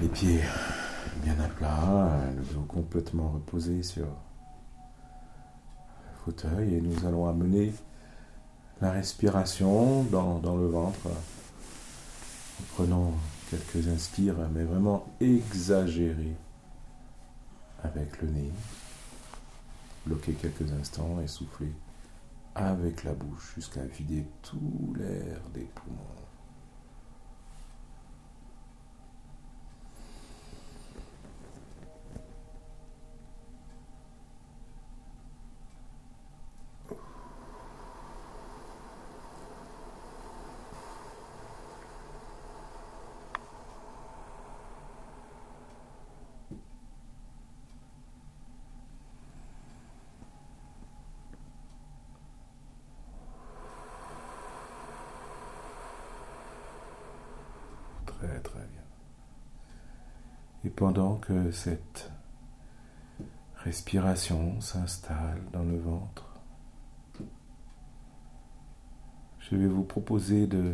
pieds bien à plat, le dos complètement reposé sur le fauteuil et nous allons amener la respiration dans le ventre en prenant quelques inspires, mais vraiment exagérés avec le nez. Bloquer quelques instants et souffler avec la bouche jusqu'à vider tout l'air des poumons. Très très bien. Et pendant que cette respiration s'installe dans le ventre, je vais vous proposer de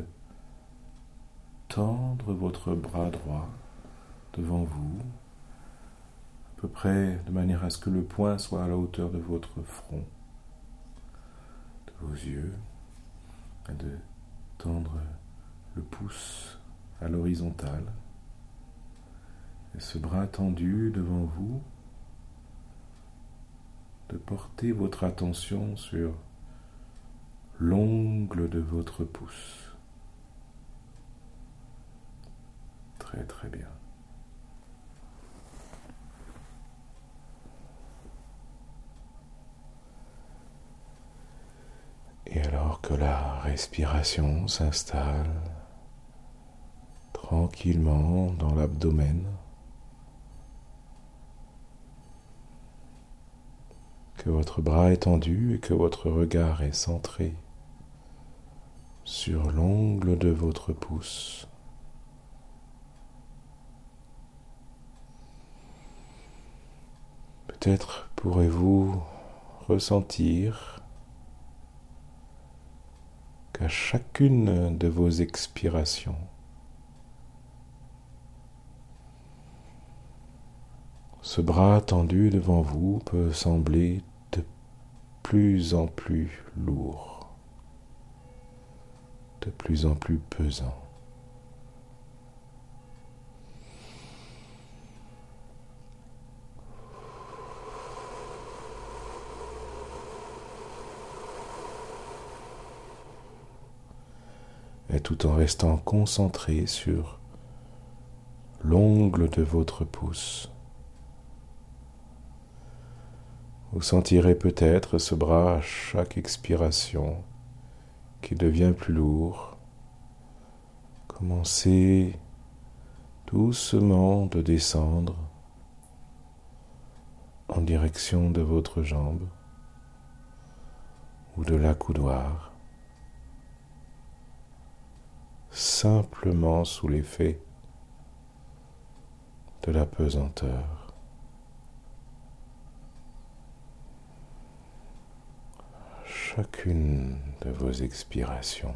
tendre votre bras droit devant vous, à peu près de manière à ce que le poing soit à la hauteur de votre front, de vos yeux, et de tendre le pouce à l'horizontale. Et ce bras tendu devant vous, de porter votre attention sur l'ongle de votre pouce. Très très bien. Et alors que la respiration s'installe tranquillement dans l'abdomen, que votre bras est tendu et que votre regard est centré sur l'ongle de votre pouce. Peut-être pourrez-vous ressentir qu'à chacune de vos expirations, ce bras tendu devant vous peut sembler de plus en plus lourd, de plus en plus pesant. Et tout en restant concentré sur l'ongle de votre pouce, vous sentirez peut-être ce bras à chaque expiration qui devient plus lourd, commencer doucement de descendre en direction de votre jambe ou de l'accoudoir, simplement sous l'effet de la pesanteur. Chacune de vos expirations,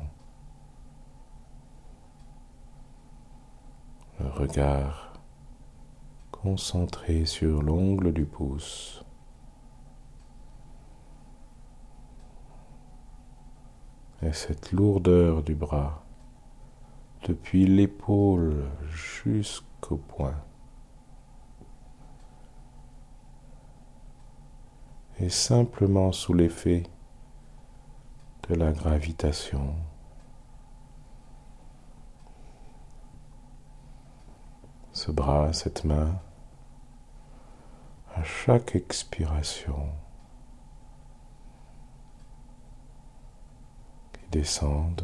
le regard concentré sur l'ongle du pouce, et cette lourdeur du bras depuis l'épaule jusqu'au poing, et simplement sous l'effet de la gravitation, ce bras, cette main, à chaque expiration, qui descendent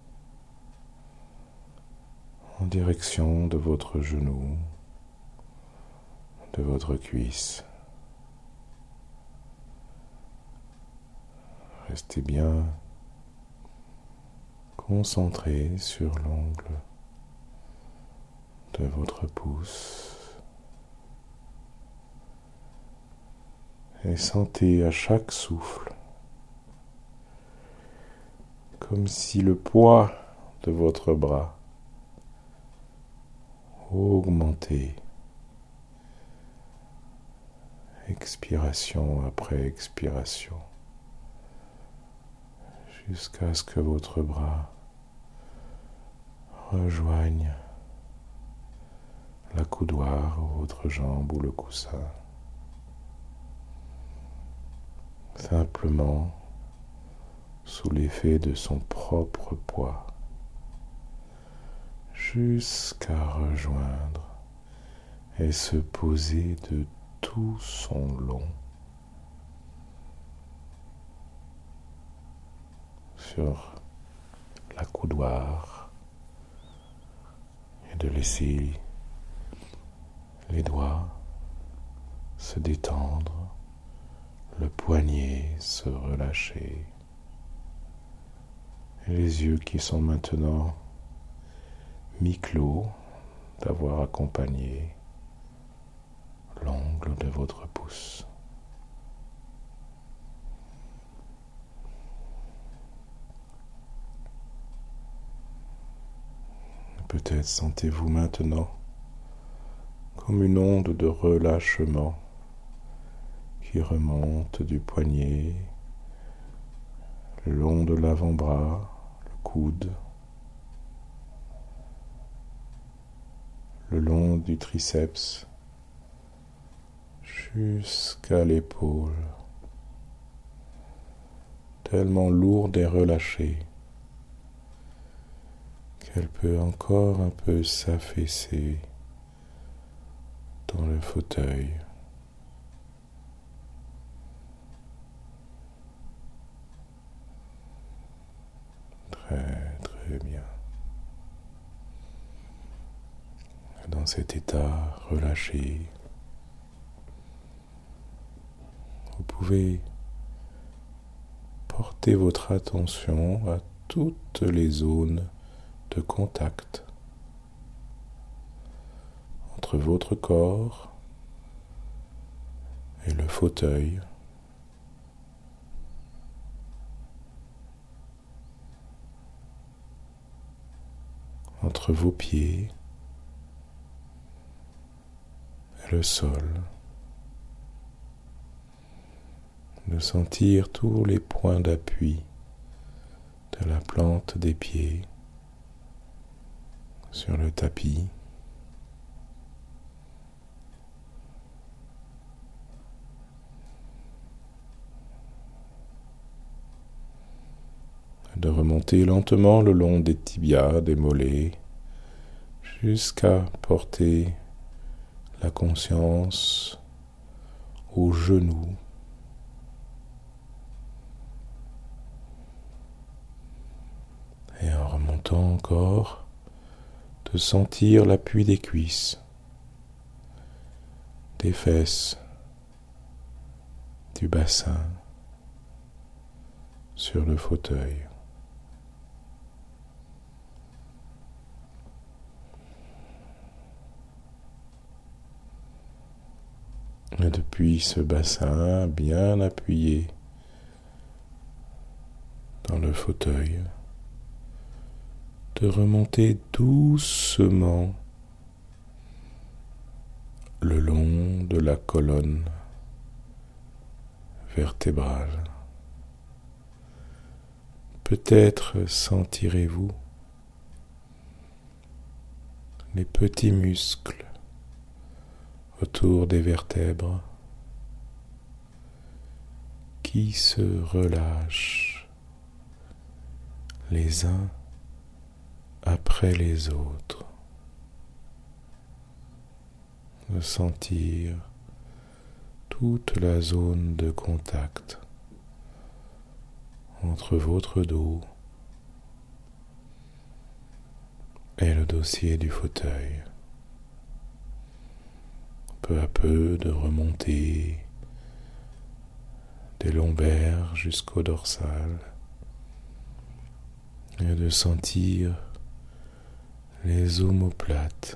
en direction de votre genou, de votre cuisse. Restez bien concentré sur l'ongle de votre pouce et sentez à chaque souffle comme si le poids de votre bras augmentait expiration après expiration, jusqu'à ce que votre bras rejoigne la coudoir ou votre jambe ou le coussin. Simplement sous l'effet de son propre poids, jusqu'à rejoindre et se poser de tout son long sur la coudoir et de laisser les doigts se détendre, le poignet se relâcher et les yeux qui sont maintenant mi-clos d'avoir accompagné l'ongle de votre pouce. Peut-être sentez-vous maintenant comme une onde de relâchement qui remonte du poignet, le long de l'avant-bras, le coude, le long du triceps, jusqu'à l'épaule, tellement lourde et relâchée qu'elle peut encore un peu s'affaisser dans le fauteuil. Très, très bien. Dans cet état relâché, vous pouvez porter votre attention à toutes les zones de contact entre votre corps et le fauteuil, entre vos pieds et le sol, de sentir tous les points d'appui de la plante des pieds sur le tapis, de remonter lentement le long des tibias, des mollets, jusqu'à porter la conscience aux genoux, et en remontant encore, de sentir l'appui des cuisses, des fesses, du bassin sur le fauteuil. Et depuis ce bassin bien appuyé dans le fauteuil, de remonter doucement le long de la colonne vertébrale. Peut-être sentirez-vous les petits muscles autour des vertèbres qui se relâchent les uns après les autres, de sentir toute la zone de contact entre votre dos et le dossier du fauteuil. Peu à peu de remonter des lombaires jusqu'au dorsal et de sentir les omoplates,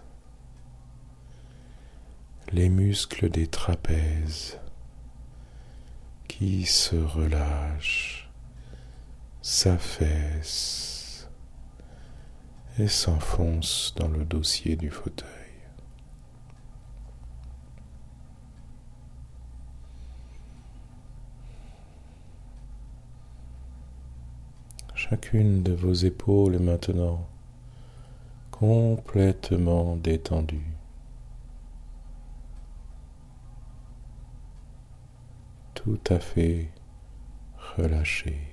les muscles des trapèzes qui se relâchent, s'affaissent et s'enfoncent dans le dossier du fauteuil. Chacune de vos épaules est maintenant complètement détendue. Tout à fait relâchée.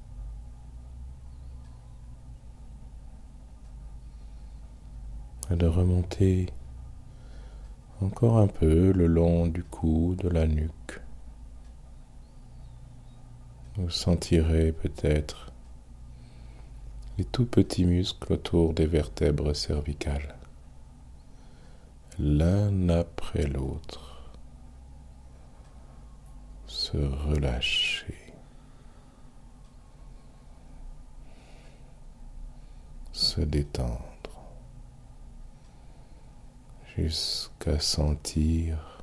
Et de remonter encore un peu le long du cou, de la nuque. Vous sentirez peut-être les tout petits muscles autour des vertèbres cervicales, l'un après l'autre, se relâcher, se détendre, jusqu'à sentir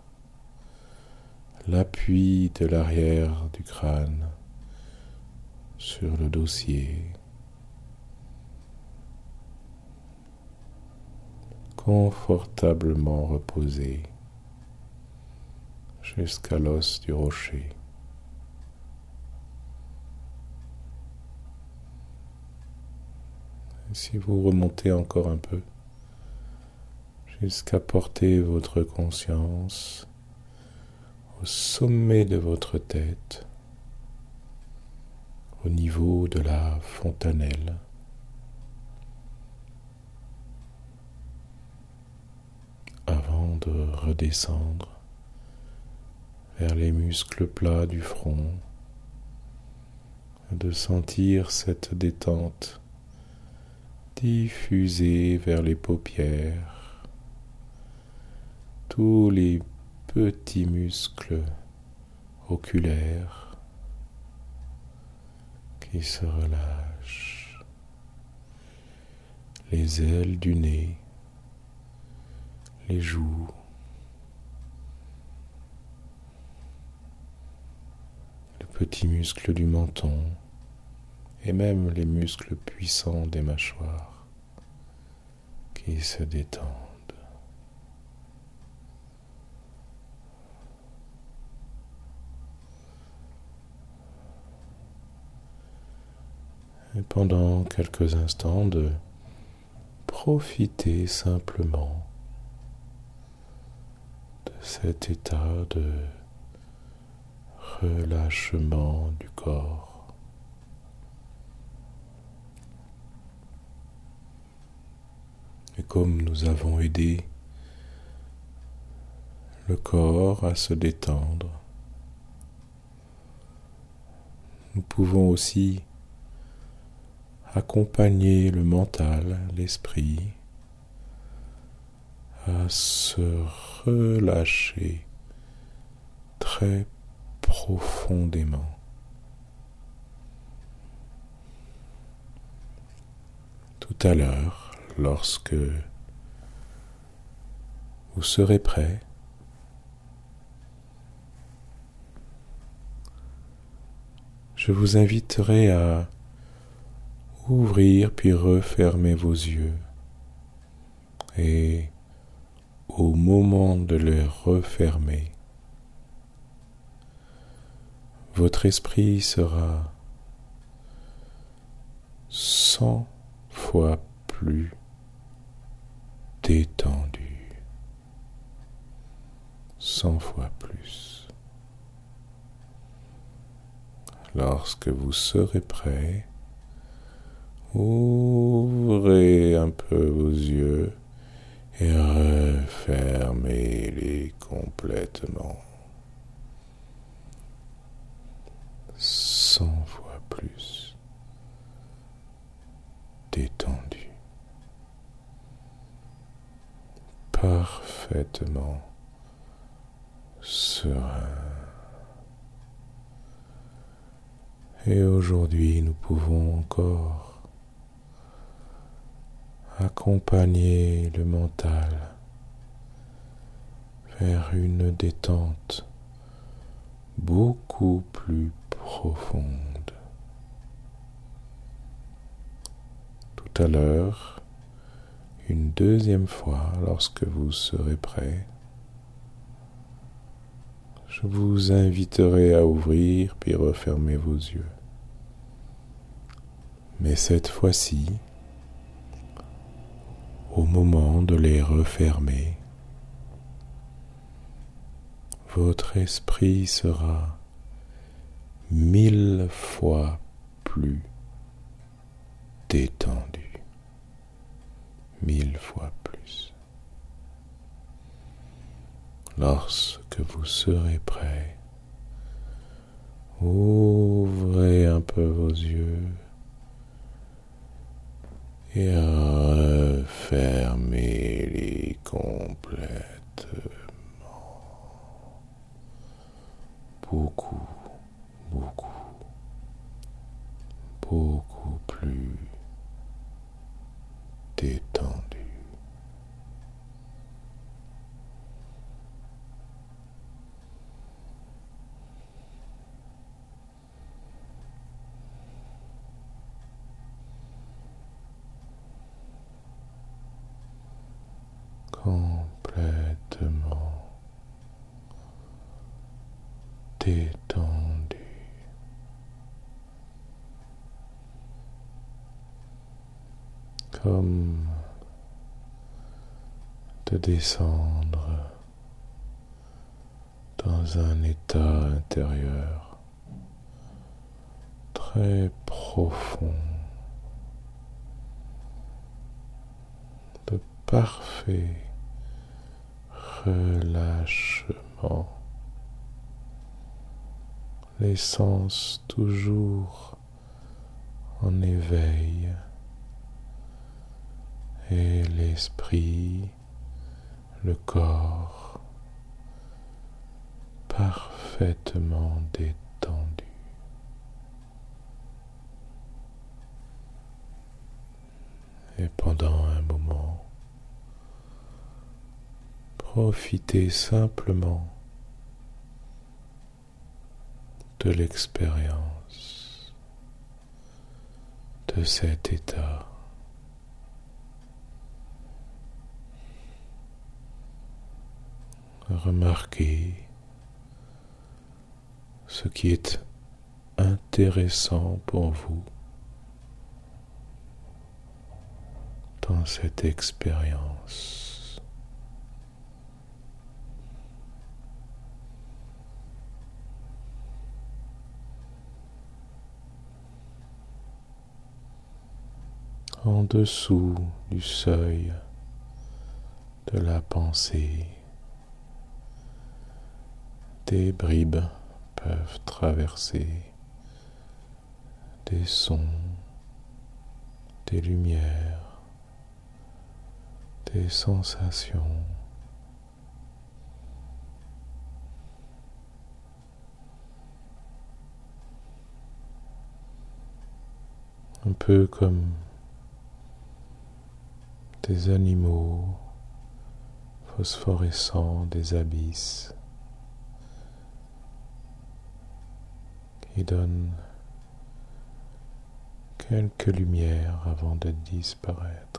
l'appui de l'arrière du crâne sur le dossier, confortablement reposé jusqu'à l'os du rocher. Et si vous remontez encore un peu, jusqu'à porter votre conscience au sommet de votre tête, au niveau de la fontanelle, avant de redescendre vers les muscles plats du front, de sentir cette détente diffuser vers les paupières, tous les petits muscles oculaires qui se relâchent, les ailes du nez, les joues, le petit muscle du menton et même les muscles puissants des mâchoires qui se détendent. Et pendant quelques instants de profiter simplement de cet état de relâchement du corps. Et comme nous avons aidé le corps à se détendre, nous pouvons aussi accompagner le mental, l'esprit, à se relâcher très profondément. Tout à l'heure, lorsque vous serez prêt, je vous inviterai à ouvrir puis refermer vos yeux, et au moment de les refermer, votre esprit sera 100 fois plus détendu, 100 fois plus. Lorsque vous serez prêt, ouvrez un peu vos yeux et refermez-les complètement. 100 fois plus détendu. Parfaitement serein. Et aujourd'hui, nous pouvons encore accompagner le mental vers une détente beaucoup plus profonde. Tout à l'heure, une deuxième fois, lorsque vous serez prêt, je vous inviterai à ouvrir puis refermer vos yeux. Mais cette fois-ci, au moment de les refermer, votre esprit sera 1000 fois plus détendu, 1000 fois plus. Lorsque vous serez prêt, ouvrez un peu vos yeux et refermez-les complètement. Beaucoup, beaucoup, beaucoup plus détendu. Complètement détendu. Comme de descendre dans un état intérieur très profond, de parfait relâchement, les sens toujours en éveil et l'esprit, le corps parfaitement détendu. Et pendant un moment, profitez simplement de l'expérience de cet état. Remarquez ce qui est intéressant pour vous dans cette expérience. En dessous du seuil de la pensée, des bribes peuvent traverser, des sons, des lumières, des sensations. Un peu comme des animaux phosphorescents des abysses qui donnent quelques lumières avant de disparaître.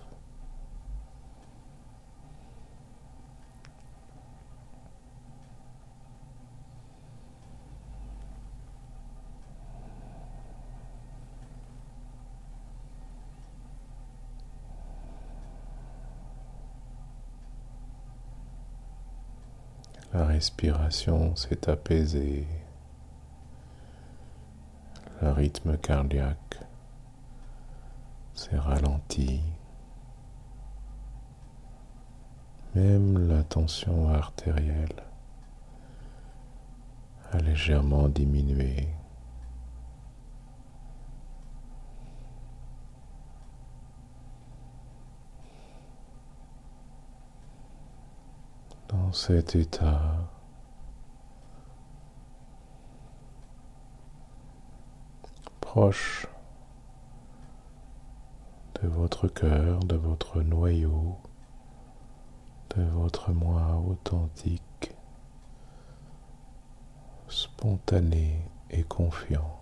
La respiration s'est apaisée, le rythme cardiaque s'est ralenti, même la tension artérielle a légèrement diminué. Dans cet état, proche de votre cœur, de votre noyau, de votre moi authentique, spontané et confiant.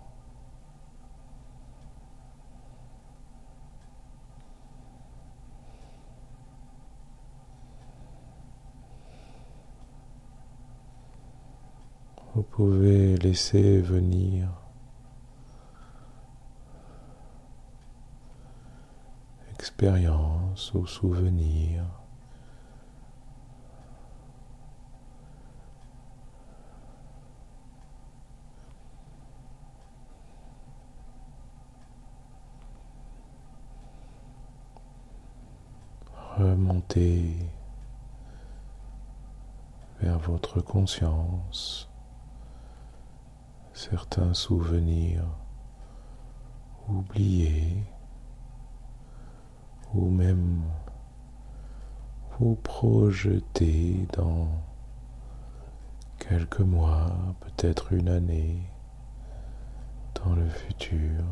Vous pouvez laisser venir expériences ou souvenirs. Remontez vers votre conscience certains souvenirs oubliés ou même vous projeter dans quelques mois, peut-être une année, dans le futur.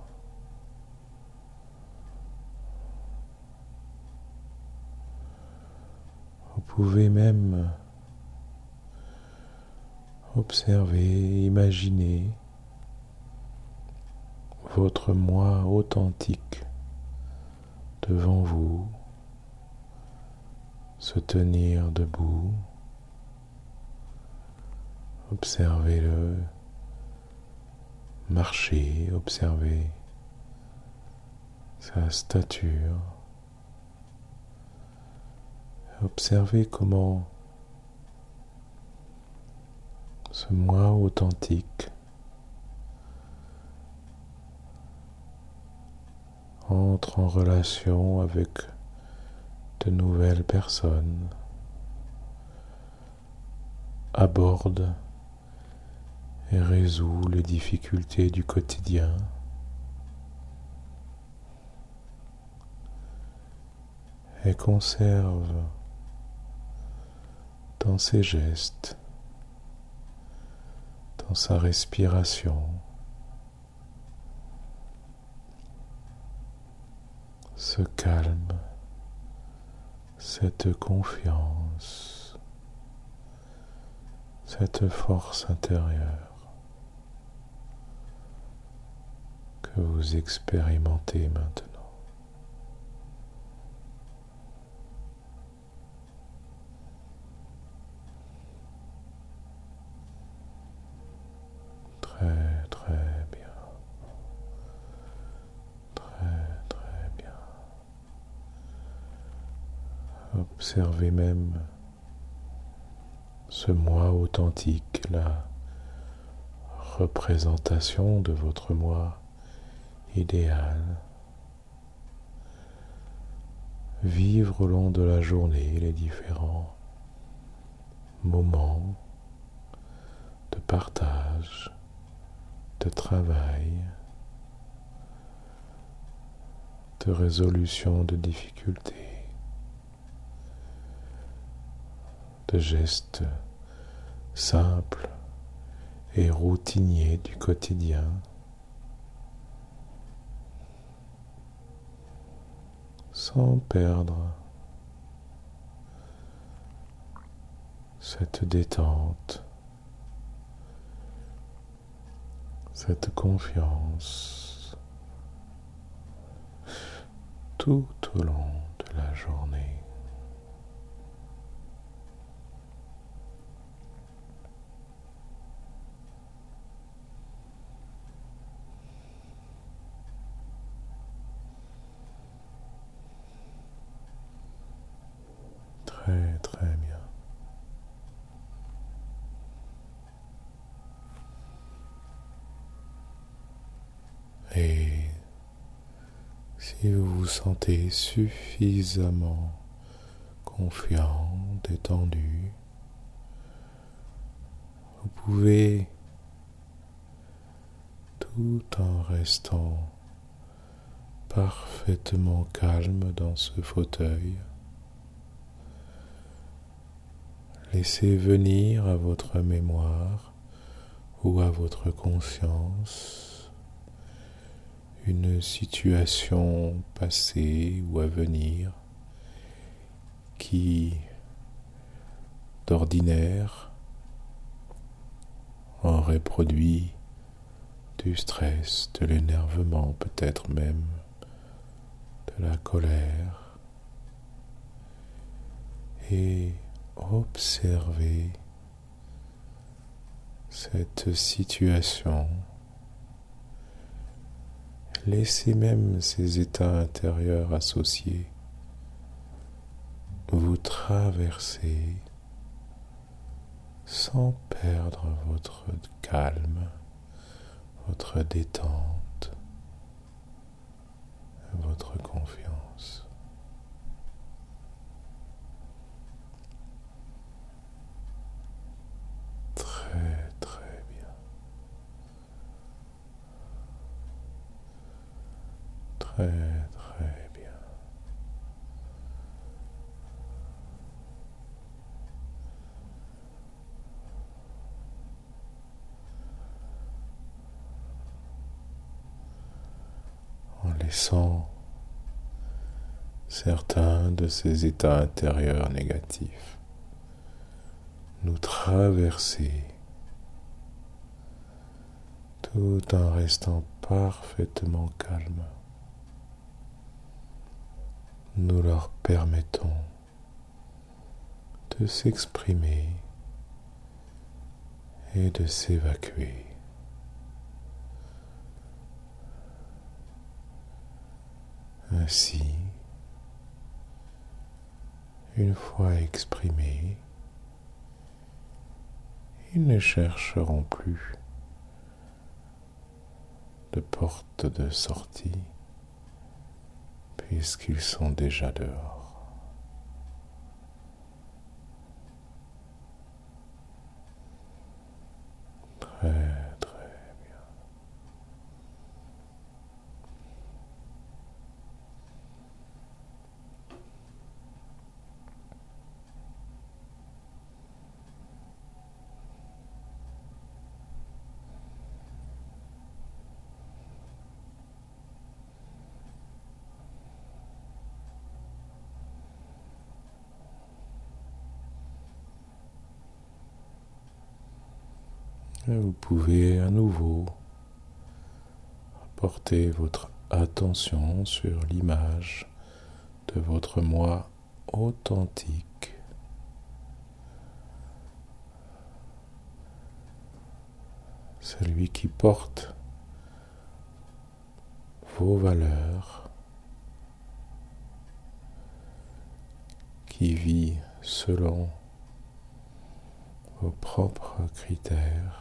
Vous pouvez même observer, imaginer votre moi authentique devant vous, se tenir debout. Observez-le marcher, observez sa stature. Observez comment ce moi authentique entre en relation avec de nouvelles personnes, aborde et résout les difficultés du quotidien, et conserve dans ses gestes, dans sa respiration, ce calme, cette confiance, cette force intérieure que vous expérimentez maintenant. Très très bien, très très bien. Observez même ce moi authentique, la représentation de votre moi idéal. Vivre au long de la journée les différents moments de partage, de travail, de résolution de difficultés, de gestes simples et routiniers du quotidien, sans perdre cette détente, cette confiance tout au long de la journée. Très très bien. Et si vous vous sentez suffisamment confiant, détendu, vous pouvez, tout en restant parfaitement calme dans ce fauteuil, laisser venir à votre mémoire ou à votre conscience une situation passée ou à venir qui, d'ordinaire, aurait produit du stress, de l'énervement, peut-être même de la colère, et observez cette situation, Laissez même ces états intérieurs associés vous traverser sans perdre votre calme, votre détente, votre confiance. Très très bien. Très très bien. En laissant certains de ces états intérieurs négatifs nous traverser tout en restant parfaitement calme. Nous leur permettons de s'exprimer et de s'évacuer. Ainsi, une fois exprimés, ils ne chercheront plus de porte de sortie puisqu'ils sont déjà dehors. Très très bien. Et vous pouvez à nouveau porter votre attention sur l'image de votre moi authentique, celui qui porte vos valeurs, qui vit selon vos propres critères.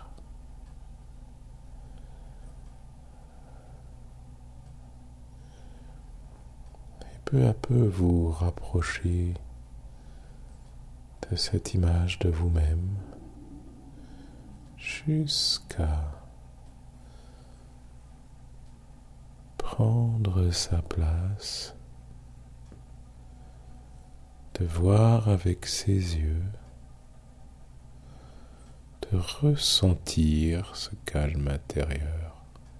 Peu à peu vous rapprochez de cette image de vous-même jusqu'à prendre sa place, de voir avec ses yeux, de ressentir ce calme intérieur,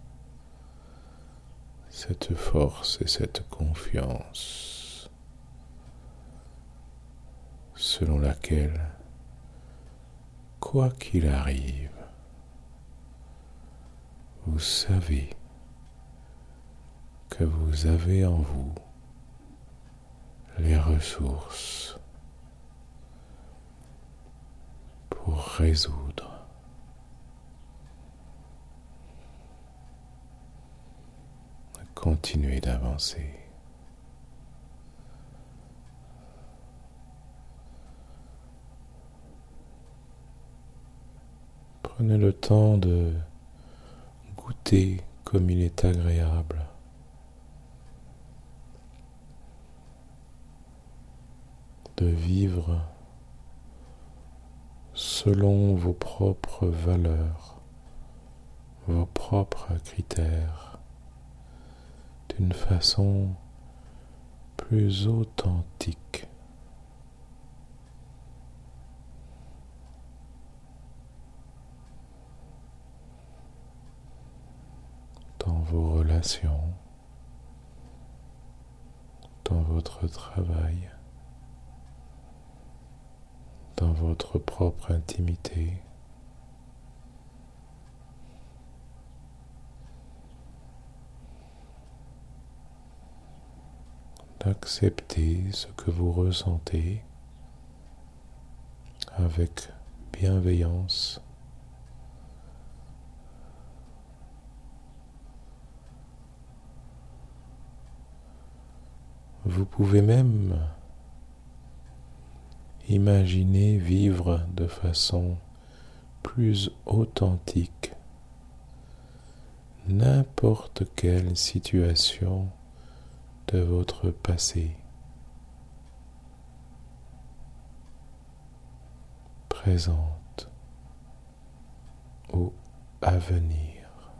cette force et cette confiance selon laquelle, quoi qu'il arrive, vous savez que vous avez en vous les ressources pour résoudre. Continuez d'avancer. Prenez le temps de goûter comme il est agréable. De vivre selon vos propres valeurs, vos propres critères, d'une façon plus authentique. Dans vos relations, dans votre travail, dans votre propre intimité. D'accepter ce que vous ressentez avec bienveillance, Vous pouvez même imaginer vivre de façon plus authentique n'importe quelle situation de votre passé, présente ou à venir.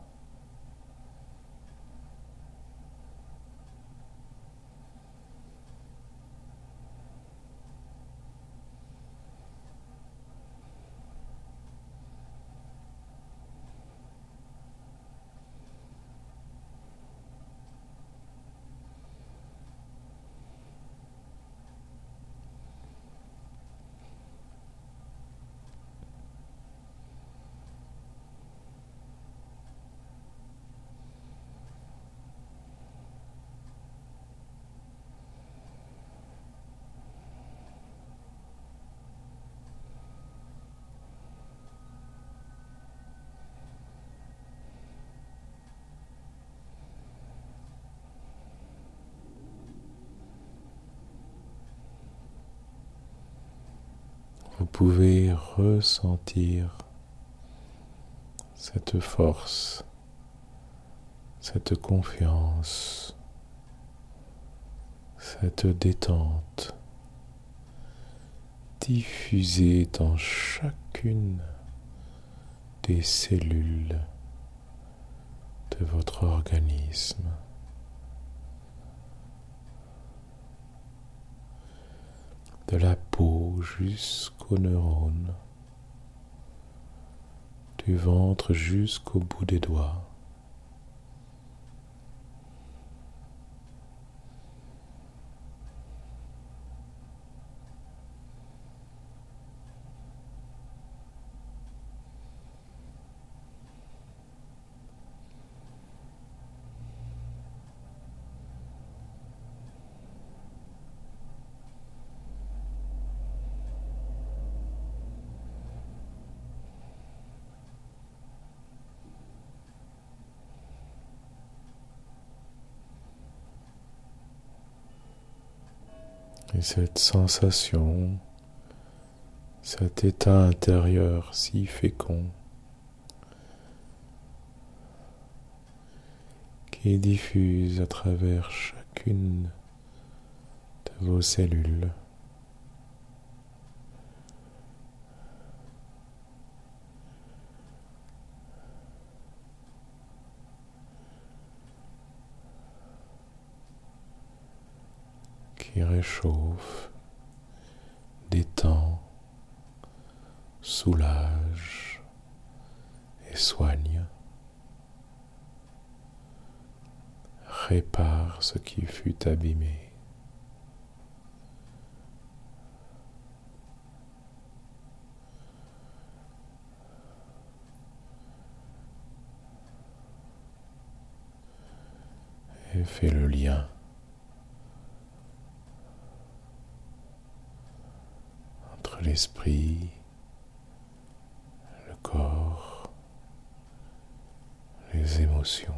Vous pouvez ressentir cette force, cette confiance, cette détente diffusée dans chacune des cellules de votre organisme. De la peau jusqu'aux neurones, du ventre jusqu'au bout des doigts. Et cette sensation, cet état intérieur si fécond, qui diffuse à travers chacune de vos cellules, qui réchauffe, détend, soulage et soigne, répare ce qui fut abîmé. Et fait le lien entre l'esprit, le corps, les émotions.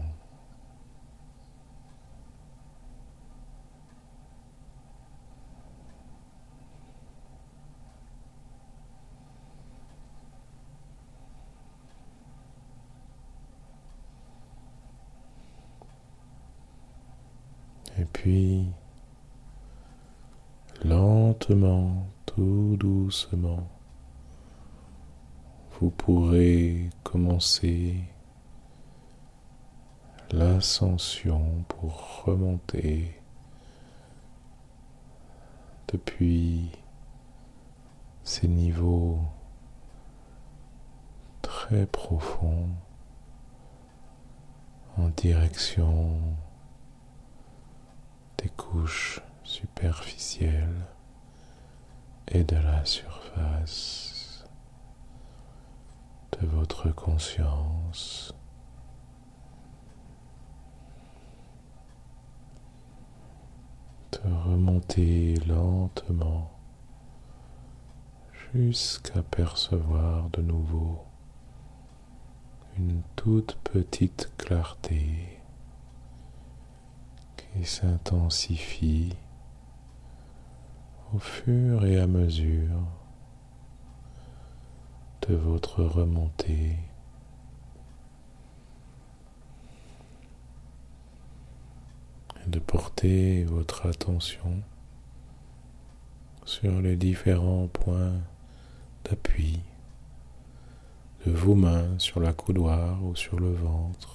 Et puis, lentement, tout doucement, vous pourrez commencer l'ascension pour remonter depuis ces niveaux très profonds en direction des couches superficielles et de la surface de votre conscience. De remonter lentement jusqu'à percevoir de nouveau une toute petite clarté qui s'intensifie au fur et à mesure de votre remontée. Et de porter votre attention sur les différents points d'appui de vos mains sur la coudoir ou sur le ventre,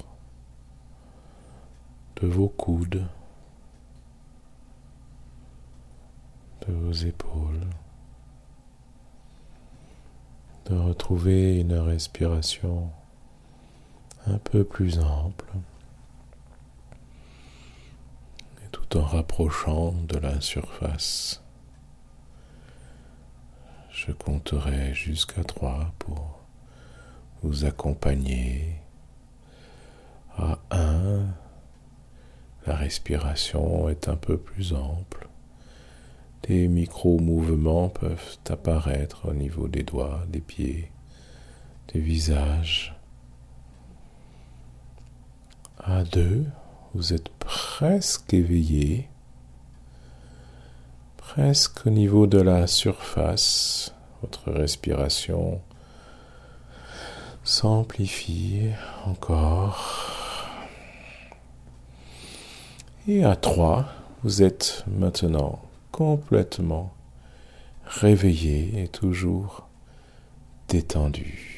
de vos coudes, de vos épaules, de retrouver une respiration un peu plus ample et tout en rapprochant de la surface. Je compterai jusqu'à 3 pour vous accompagner. À 1, la respiration est un peu plus ample. Des micro-mouvements peuvent apparaître au niveau des doigts, des pieds, du visage. À 2, vous êtes presque éveillé, presque au niveau de la surface. Votre respiration s'amplifie encore. Et à 3, vous êtes maintenant complètement réveillé et toujours détendu.